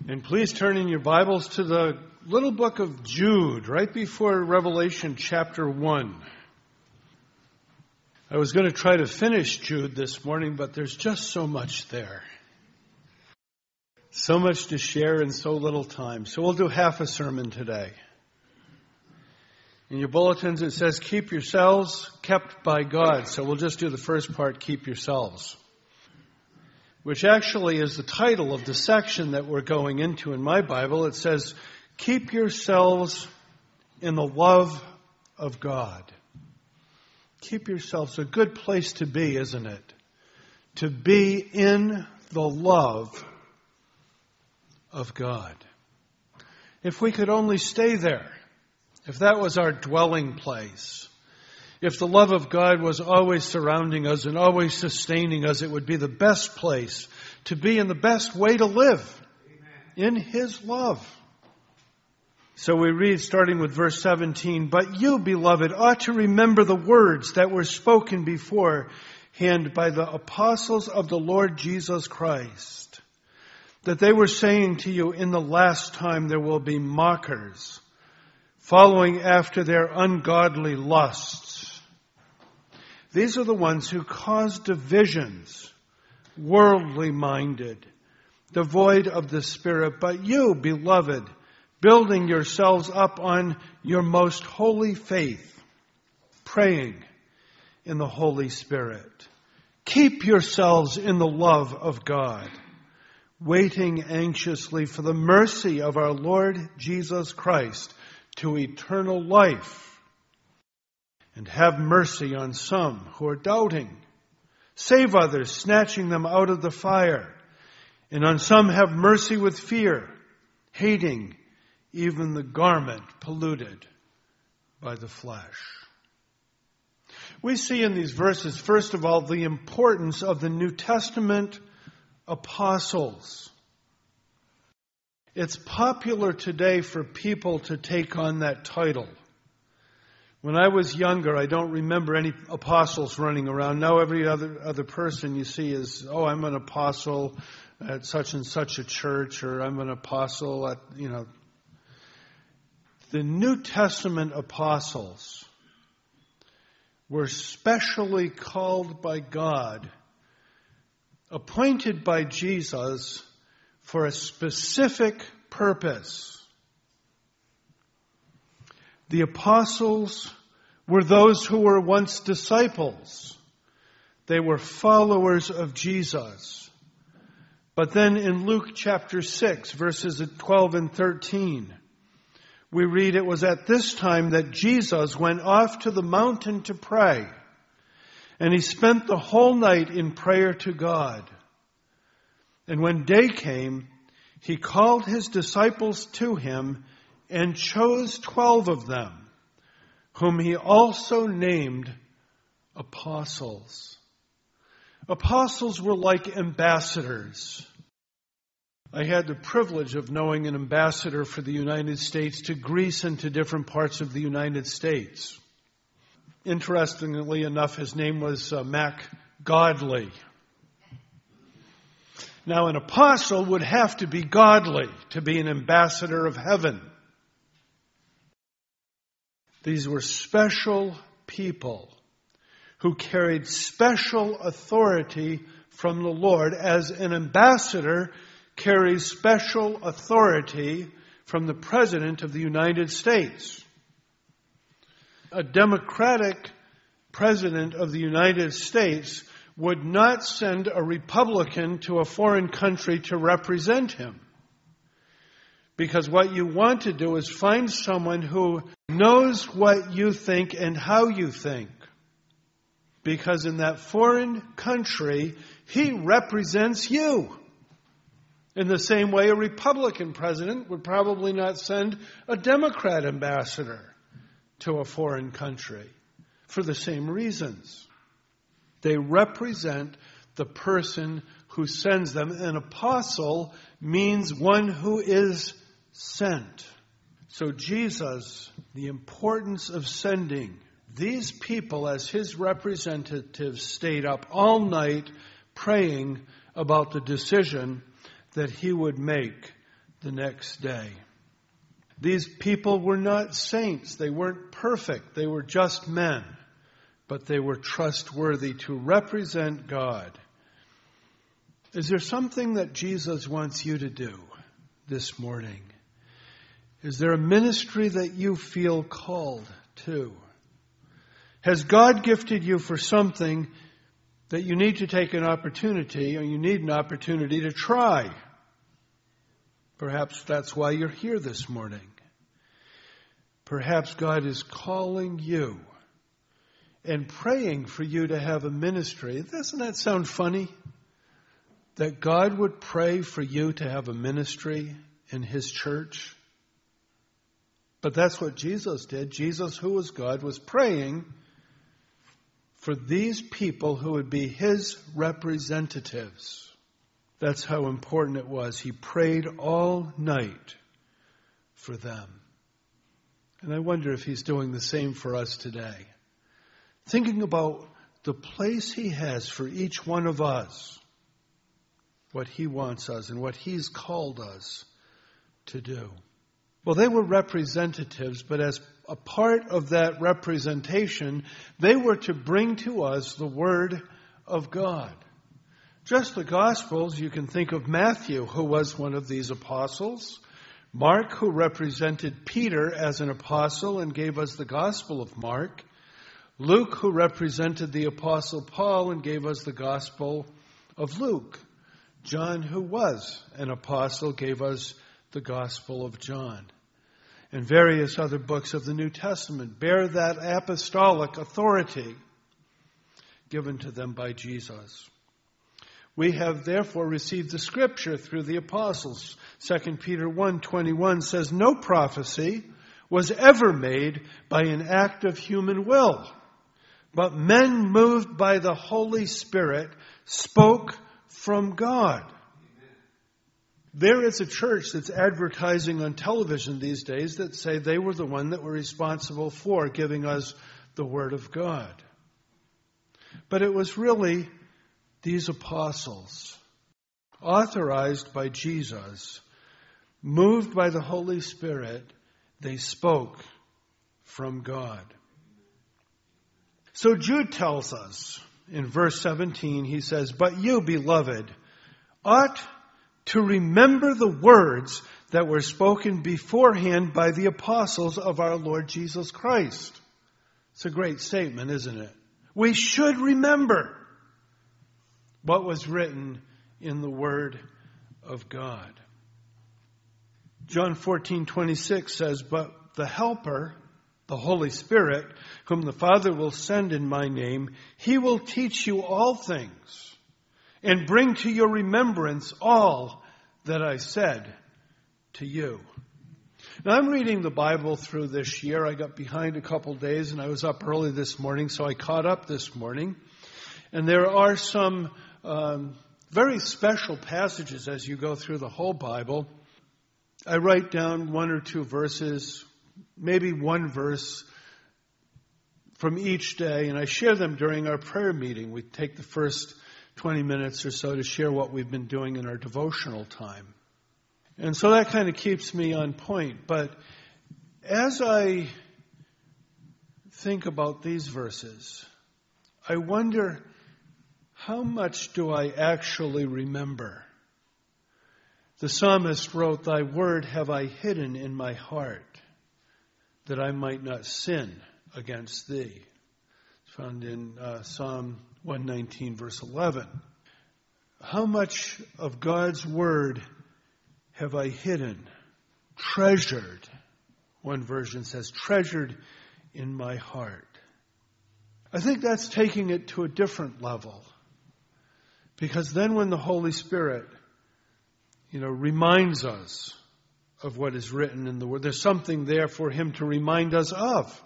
And please turn in your Bibles to the little book of Jude, right before Revelation chapter 1. I was going to try to finish Jude this morning, but there's just so much there. So much to share in so little time. So we'll do half a sermon today. In your bulletins it says, keep yourselves kept by God. So we'll just do the first part, keep yourselves, which actually is the title of the section that we're going into in my Bible. It says, keep yourselves in the love of God. Keep yourselves, a good place to be, isn't it? To be in the love of God. If we could only stay there, if that was our dwelling place, if the love of God was always surrounding us and always sustaining us, it would be the best place to be and the best way to live. Amen. In His love. So we read, starting with verse 17, but you, beloved, ought to remember the words that were spoken beforehand by the apostles of the Lord Jesus Christ, that they were saying to you, in the last time there will be mockers, following after their ungodly lusts. These are the ones who cause divisions, worldly minded, devoid of the Spirit. But you, beloved, building yourselves up on your most holy faith, praying in the Holy Spirit. Keep yourselves in the love of God, waiting anxiously for the mercy of our Lord Jesus Christ to eternal life. And have mercy on some who are doubting. Save others, snatching them out of the fire. And on some have mercy with fear, hating even the garment polluted by the flesh. We see in these verses, first of all, the importance of the New Testament apostles. It's popular today for people to take on that title. When I was younger, I don't remember any apostles running around. Now every other person you see is, I'm an apostle at such and such a church, or I'm an apostle at, The New Testament apostles were specially called by God, appointed by Jesus for a specific purpose. The apostles were those who were once disciples. They were followers of Jesus. But then in Luke chapter 6, verses 12 and 13, we read, it was at this time that Jesus went off to the mountain to pray. And He spent the whole night in prayer to God. And when day came, He called His disciples to Him and chose 12 of them, whom He also named apostles. Apostles were like ambassadors. I had the privilege of knowing an ambassador for the United States to Greece and to different parts of the United States. Interestingly enough, his name was Mac Godley. Now, an apostle would have to be godly to be an ambassador of heaven. These were special people who carried special authority from the Lord, as an ambassador carries special authority from the President of the United States. A Democratic President of the United States would not send a Republican to a foreign country to represent him. Because what you want to do is find someone who knows what you think and how you think. Because in that foreign country, he represents you. In the same way, a Republican president would probably not send a Democrat ambassador to a foreign country for the same reasons. They represent the person who sends them. An apostle means one who is sent. So Jesus, the importance of sending these people as His representatives, stayed up all night praying about the decision that He would make the next day. These people were not saints. They weren't perfect. They were just men. But they were trustworthy to represent God. Is there something that Jesus wants you to do this morning? Is there a ministry that you feel called to? Has God gifted you for something that you need to take an opportunity, or you need an opportunity to try? Perhaps that's why you're here this morning. Perhaps God is calling you and praying for you to have a ministry. Doesn't that sound funny? That God would pray for you to have a ministry in His church? But that's what Jesus did. Jesus, who was God, was praying for these people who would be His representatives. That's how important it was. He prayed all night for them. And I wonder if He's doing the same for us today. Thinking about the place He has for each one of us. What He wants us and what He's called us to do. Well, they were representatives, but as a part of that representation, they were to bring to us the Word of God. Just the Gospels, you can think of Matthew, who was one of these apostles. Mark, who represented Peter as an apostle and gave us the Gospel of Mark. Luke, who represented the apostle Paul and gave us the Gospel of Luke. John, who was an apostle, gave us the Gospel of John. And various other books of the New Testament bear that apostolic authority given to them by Jesus. We have therefore received the Scripture through the apostles. 2 Peter 1:21 says, "No prophecy was ever made by an act of human will, but men moved by the Holy Spirit spoke from God." There is a church that's advertising on television these days that say they were the one that were responsible for giving us the Word of God. But it was really these apostles, authorized by Jesus, moved by the Holy Spirit, they spoke from God. So Jude tells us in verse 17, he says, "But you, beloved, ought to remember the words that were spoken beforehand by the apostles of our Lord Jesus Christ." It's a great statement, isn't it? We should remember what was written in the Word of God. John 14:26 says, "But the Helper, the Holy Spirit, whom the Father will send in my name, He will teach you all things and bring to your remembrance all that I said to you." Now, I'm reading the Bible through this year. I got behind a couple days and I was up early this morning, so I caught up this morning. And there are some very special passages as you go through the whole Bible. I write down one or two verses, maybe one verse from each day, and I share them during our prayer meeting. We take the first 20 minutes or so to share what we've been doing in our devotional time. And so that kind of keeps me on point. But as I think about these verses, I wonder, how much do I actually remember? The psalmist wrote, "Thy word have I hidden in my heart, that I might not sin against thee." It's found in Psalm 119, verse 11. How much of God's word have I hidden, treasured? One version says, treasured in my heart. I think that's taking it to a different level. Because then when the Holy Spirit, reminds us of what is written in the Word, there's something there for Him to remind us of.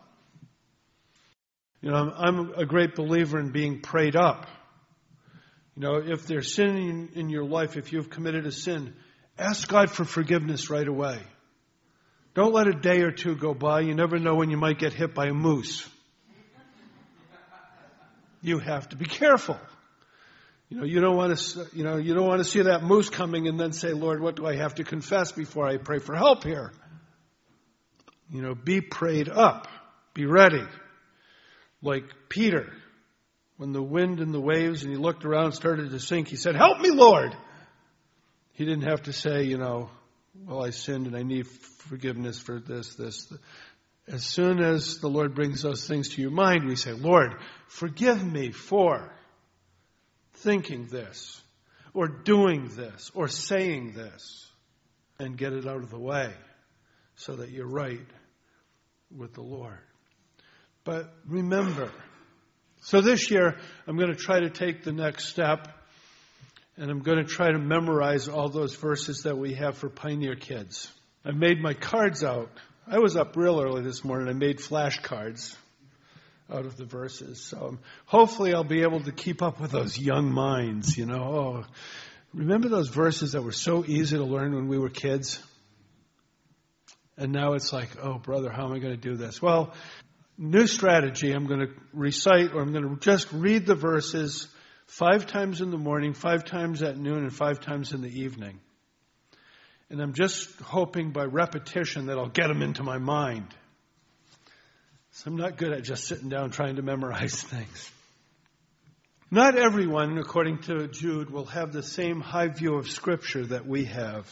I'm a great believer in being prayed up. If there's sin in your life, if you've committed a sin, ask God for forgiveness right away. Don't let a day or two go by. You never know when you might get hit by a moose. You have to be careful. You don't want to see that moose coming and then say, Lord, what do I have to confess before I pray for help here? Be prayed up. Be ready. Like Peter, when the wind and the waves and he looked around started to sink, he said, help me, Lord. He didn't have to say, I sinned and I need forgiveness for this. As soon as the Lord brings those things to your mind, we say, Lord, forgive me for thinking this, or doing this, or saying this, and get it out of the way so that you're right with the Lord. But remember, so this year I'm going to try to take the next step, and I'm going to try to memorize all those verses that we have for Pioneer Kids. I made my cards out. I was up real early this morning. I made flashcards out of the verses. So hopefully I'll be able to keep up with those young minds, remember those verses that were so easy to learn when we were kids? And now it's like, oh, brother, how am I going to do this? Well, new strategy. I'm going to recite, or I'm going to just read the verses 5 times in the morning, 5 times at noon, and 5 times in the evening. And I'm just hoping by repetition that I'll get them into my mind. So I'm not good at just sitting down trying to memorize things. Not everyone, according to Jude, will have the same high view of Scripture that we have.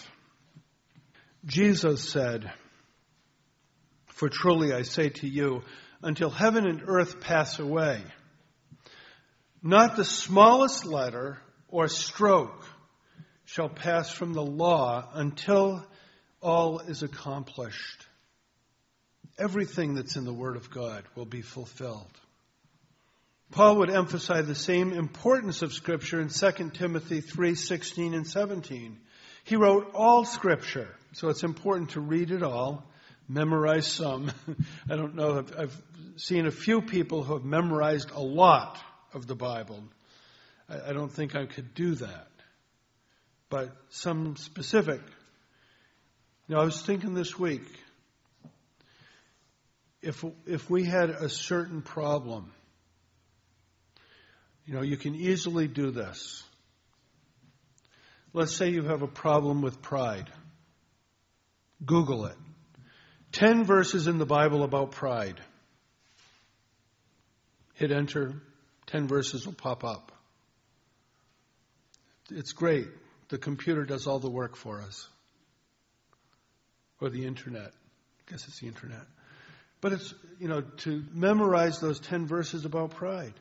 Jesus said, for truly I say to you, until heaven and earth pass away, not the smallest letter or stroke shall pass from the law until all is accomplished. Everything that's in the Word of God will be fulfilled. Paul would emphasize the same importance of Scripture in 2 Timothy 3:16 and 17. He wrote all Scripture, so it's important to read it all, memorize some. I don't know, I've seen a few people who have memorized a lot of the Bible. I don't think I could do that. But some specific. I was thinking this week, if we had a certain problem, you can easily do this. Let's say you have a problem with pride. Google it. 10 verses in the Bible about pride. Hit enter. 10 verses will pop up. It's great. The computer does all the work for us. Or the internet. I guess it's the internet. But it's, to memorize those 10 verses about pride.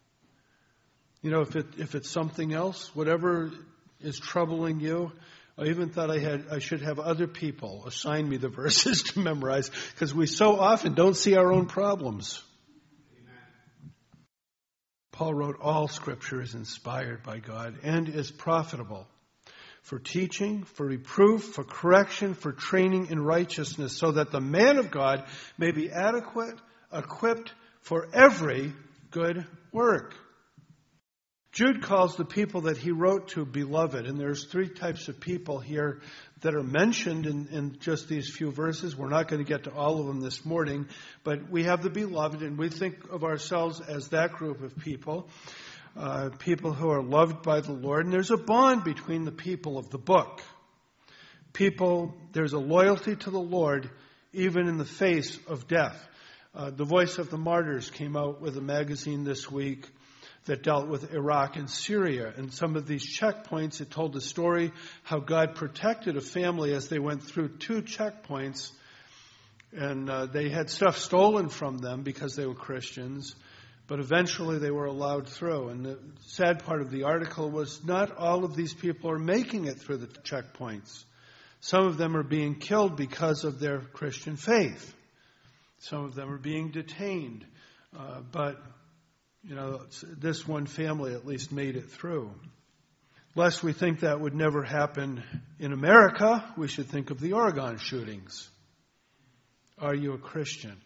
If it's something else, whatever is troubling you, I even thought I should have other people assign me the verses to memorize, because we so often don't see our own problems. Amen. Paul wrote, all Scripture is inspired by God and is profitable for teaching, for reproof, for correction, for training in righteousness, so that the man of God may be adequate, equipped for every good work. Jude calls the people that he wrote to beloved, and there's 3 types of people here that are mentioned in just these few verses. We're not going to get to all of them this morning, but we have the beloved, and we think of ourselves as that group of people. People who are loved by the Lord. And there's a bond between the people of the book. There's a loyalty to the Lord even in the face of death. The Voice of the Martyrs came out with a magazine this week that dealt with Iraq and Syria. And some of these checkpoints, it told the story how God protected a family as they went through 2 checkpoints. And they had stuff stolen from them because they were Christians. But eventually they were allowed through. And the sad part of the article was not all of these people are making it through the checkpoints. Some of them are being killed because of their Christian faith. Some of them are being detained. But this one family at least made it through. Lest we think that would never happen in America, we should think of the Oregon shootings. Are you a Christian?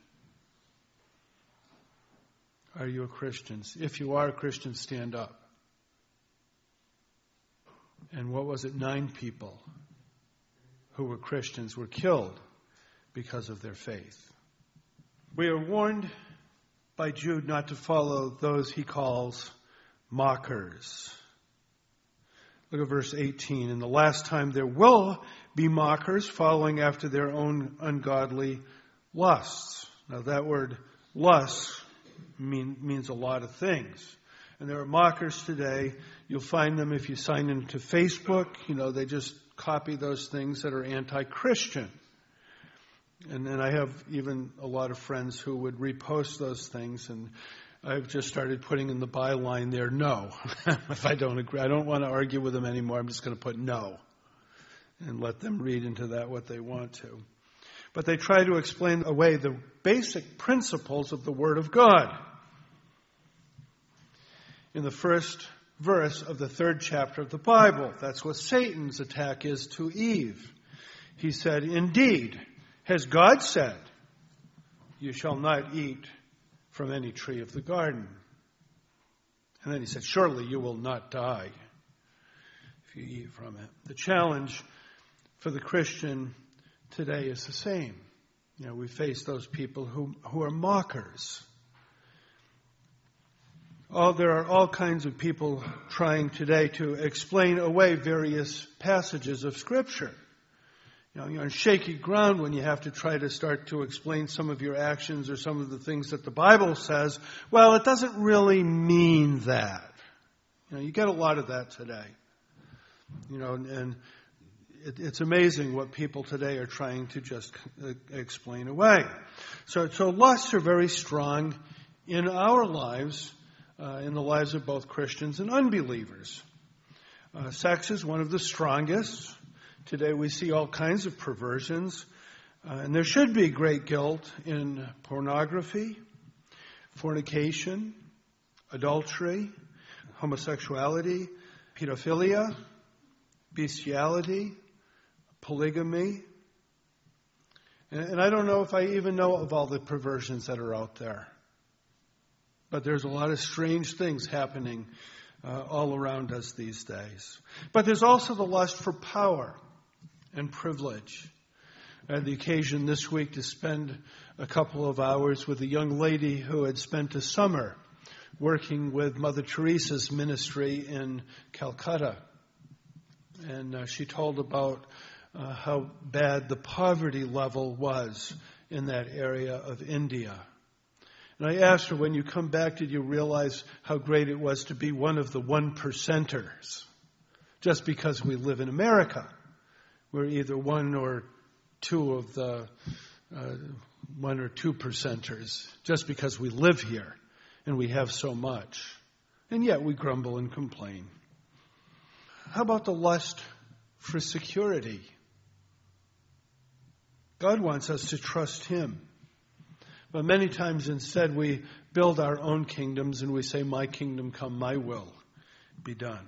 Are you a Christian? If you are a Christian, stand up. And what was it? 9 people who were Christians were killed because of their faith. We are warned by Jude not to follow those he calls mockers. Look at verse 18. In the last time there will be mockers following after their own ungodly lusts. Now that word lust means a lot of things. And there are mockers today. You'll find them if you sign into Facebook. They just copy those things that are anti-Christian. And then I have even a lot of friends who would repost those things, and I've just started putting in the byline there, no. If I don't agree, I don't want to argue with them anymore. I'm just going to put no and let them read into that what they want to. But they try to explain away the basic principles of the Word of God. In the first verse of the 3rd chapter of the Bible, that's what Satan's attack is to Eve. He said, "Indeed, has God said, you shall not eat from any tree of the garden?" And then he said, "Surely you will not die if you eat from it." The challenge for the Christian today is the same. We face those people who are mockers. There are all kinds of people trying today to explain away various passages of Scripture. You're on shaky ground when you have to try to start to explain some of your actions or some of the things that the Bible says. Well, it doesn't really mean that. You get a lot of that today. And it's amazing what people today are trying to just explain away. So lusts are very strong in our lives, in the lives of both Christians and unbelievers. Sex is one of the strongest. Today we see all kinds of perversions, and there should be great guilt in pornography, fornication, adultery, homosexuality, pedophilia, bestiality, polygamy. And I don't know if I even know of all the perversions that are out there. But there's a lot of strange things happening all around us these days. But there's also the lust for power and privilege. I had the occasion this week to spend a couple of hours with a young lady who had spent a summer working with Mother Teresa's ministry in Calcutta. And she told about how bad the poverty level was in that area of India. And I asked her, when you come back, did you realize how great it was to be one of the 1%ers? Just because we live in America. We're either one or two of the 1 or 2%ers, just because we live here and we have so much. And yet we grumble and complain. How about the lust for security? God wants us to trust Him. But many times instead we build our own kingdoms and we say, "My kingdom come, my will be done."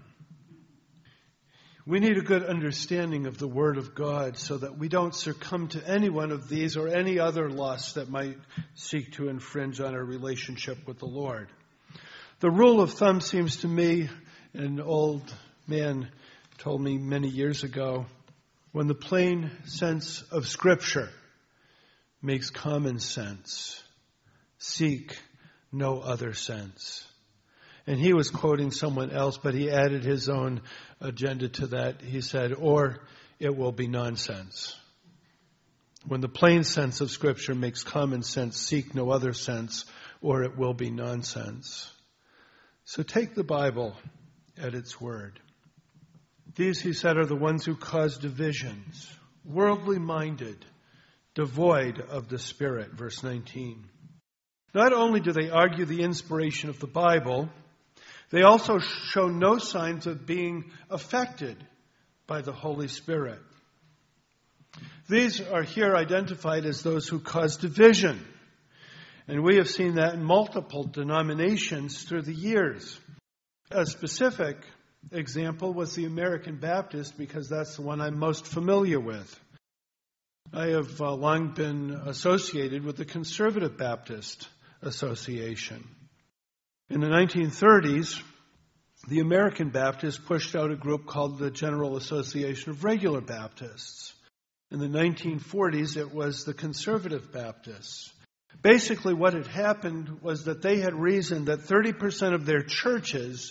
We need a good understanding of the Word of God so that we don't succumb to any one of these or any other lusts that might seek to infringe on our relationship with the Lord. The rule of thumb seems to me, an old man told me many years ago, when the plain sense of Scripture makes common sense, seek no other sense. And he was quoting someone else, but he added his own agenda to that. He said, or it will be nonsense. When the plain sense of Scripture makes common sense, seek no other sense, or it will be nonsense. So take the Bible at its word. These, he said, are the ones who cause divisions, worldly minded, devoid of the Spirit, verse 19. Not only do they argue the inspiration of the Bible, they also show no signs of being affected by the Holy Spirit. These are here identified as those who cause division. And we have seen that in multiple denominations through the years. A specific example was the American Baptist, because that's the one I'm most familiar with. I have long been associated with the Conservative Baptist Association. In the 1930s, the American Baptists pushed out a group called the General Association of Regular Baptists. In the 1940s, it was the Conservative Baptists. Basically, what had happened was that they had reasoned that 30% of their churches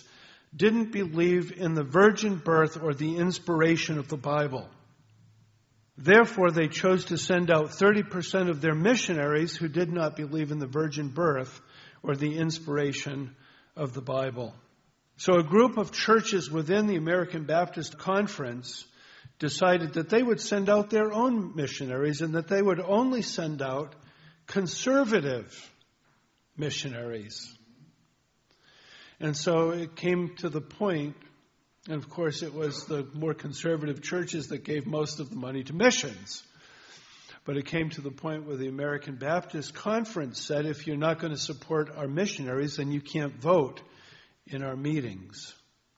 didn't believe in the virgin birth or the inspiration of the Bible. Therefore, they chose to send out 30% of their missionaries who did not believe in the virgin birth or the inspiration of the Bible. So a group of churches within the American Baptist Conference decided that they would send out their own missionaries and that they would only send out conservative missionaries. And so it came to the point, and of course it was the more conservative churches that gave most of the money to missions. But it came to the point where the American Baptist Conference said, if you're not going to support our missionaries, then you can't vote in our meetings.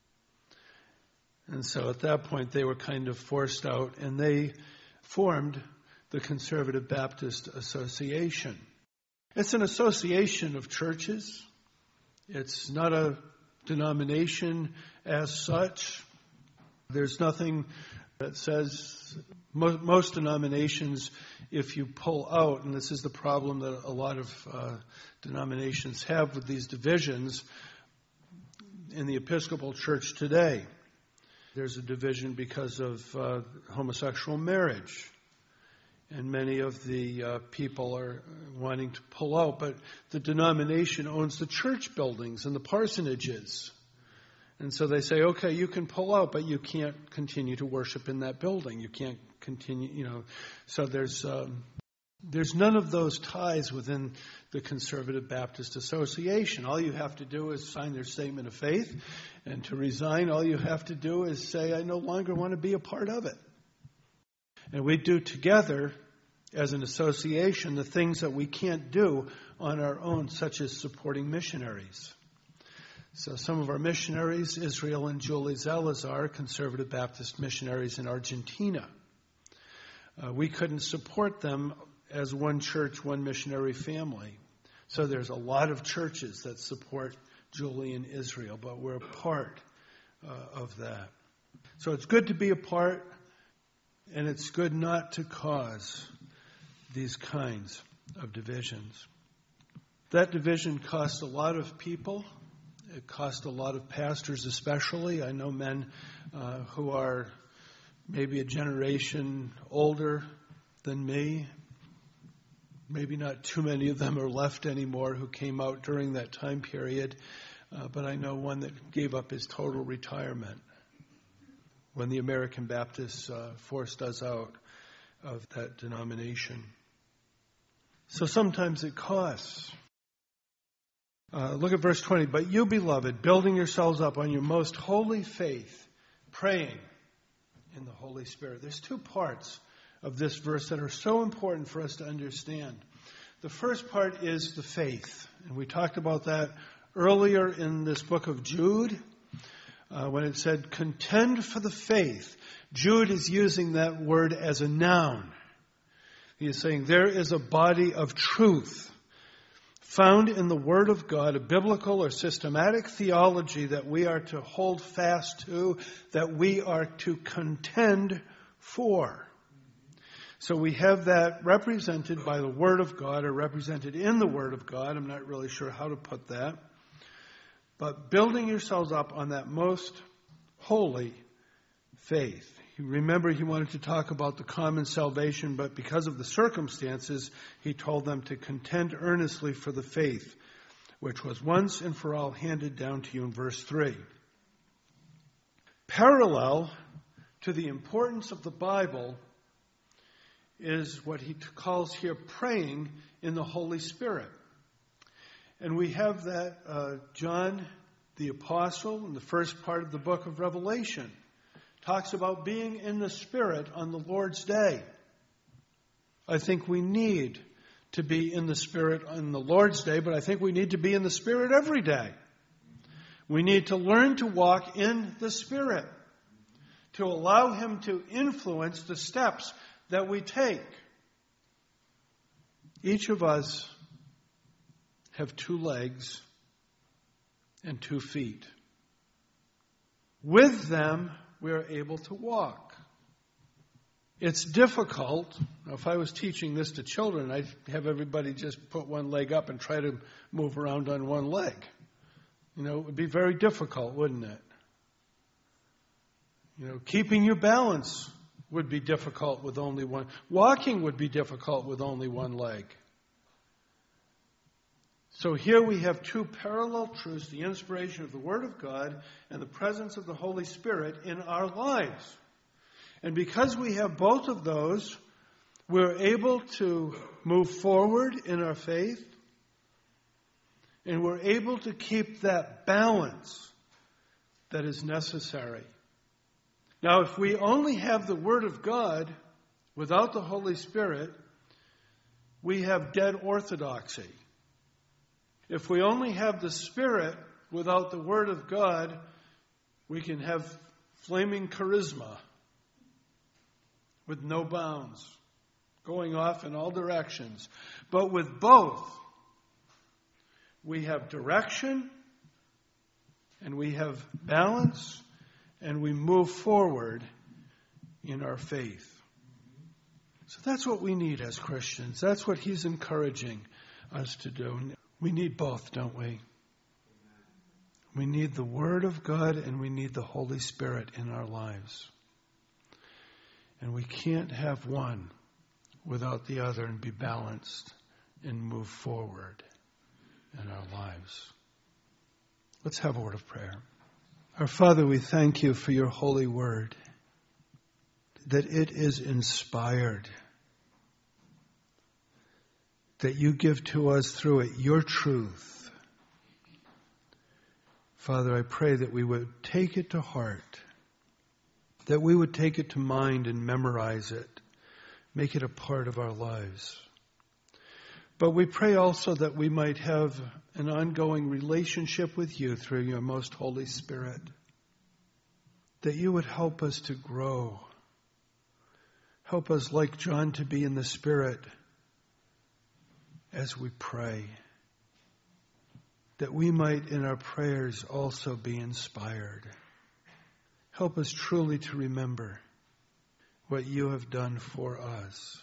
And so at that point they were kind of forced out, and they formed the Conservative Baptist Association. It's an association of churches. It's not a denomination as such. There's nothing that says most denominations, if you pull out, and this is the problem that a lot of denominations have with these divisions in the Episcopal Church today. There's a division because of homosexual marriage. And many of the people are wanting to pull out, but the denomination owns the church buildings and the parsonages. And so they say, okay, you can pull out, but you can't continue to worship in that building. You can't continue, So there's none of those ties within the Conservative Baptist Association. All you have to do is sign their statement of faith, and to resign, all you have to do is say, I no longer want to be a part of it. And we do together, as an association, the things that we can't do on our own, such as supporting missionaries. So some of our missionaries, Israel and Julie Zalazar, Conservative Baptist missionaries in Argentina. We couldn't support them as one church, one missionary family. So there's a lot of churches that support Julie in Israel, but we're a part of that. So it's good to be a part, and it's good not to cause these kinds of divisions. That division cost a lot of people. It cost a lot of pastors especially. I know men who are maybe a generation older than me. Maybe not too many of them are left anymore who came out during that time period. But I know one that gave up his total retirement when the American Baptists forced us out of that denomination. So sometimes it costs. Look at verse 20. But you, beloved, building yourselves up on your most holy faith, praying in the Holy Spirit. There's two parts of this verse that are so important for us to understand. The first part is the faith. And we talked about that earlier in this book of Jude, when it said, contend for the faith. Jude is using that word as a noun. He is saying there is a body of truth found in the Word of God, a biblical or systematic theology that we are to hold fast to, that we are to contend for. So we have that represented by the Word of God, or represented in the Word of God. I'm not really sure how to put that. But building yourselves up on that most holy faith. Remember, he wanted to talk about the common salvation, but because of the circumstances, he told them to contend earnestly for the faith, which was once and for all handed down to you in verse 3. Parallel to the importance of the Bible is what he calls here praying in the Holy Spirit. And we have that John the Apostle in the first part of the book of Revelation talks about being in the Spirit on the Lord's day. I think we need to be in the Spirit on the Lord's day, but I think we need to be in the Spirit every day. We need to learn to walk in the Spirit, to allow Him to influence the steps that we take. Each of us have 2 legs and 2 feet. With them, we are able to walk. It's difficult. Now, if I was teaching this to children, I'd have everybody just put one leg up and try to move around on one leg. It would be very difficult, wouldn't it? Keeping your balance would be difficult with only one. Walking would be difficult with only one leg. So here we have two parallel truths, the inspiration of the Word of God and the presence of the Holy Spirit in our lives. And because we have both of those, we're able to move forward in our faith, and we're able to keep that balance that is necessary. Now, if we only have the Word of God without the Holy Spirit, we have dead orthodoxy. If we only have the Spirit without the Word of God, we can have flaming charisma with no bounds, going off in all directions. But with both, we have direction, and we have balance, and we move forward in our faith. So that's what we need as Christians. That's what he's encouraging us to do. We need both, don't we? We need the Word of God and we need the Holy Spirit in our lives. And we can't have one without the other and be balanced and move forward in our lives. Let's have a word of prayer. Our Father, we thank you for your holy word, that it is inspired, that you give to us through it your truth. Father, I pray that we would take it to heart, that we would take it to mind and memorize it, make it a part of our lives. But we pray also that we might have an ongoing relationship with you through your most Holy Spirit, that you would help us to grow. Help us, like John, to be in the Spirit as we pray, that we might in our prayers also be inspired. Help us truly to remember what you have done for us,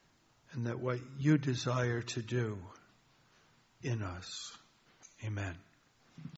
and that what you desire to do in us. Amen.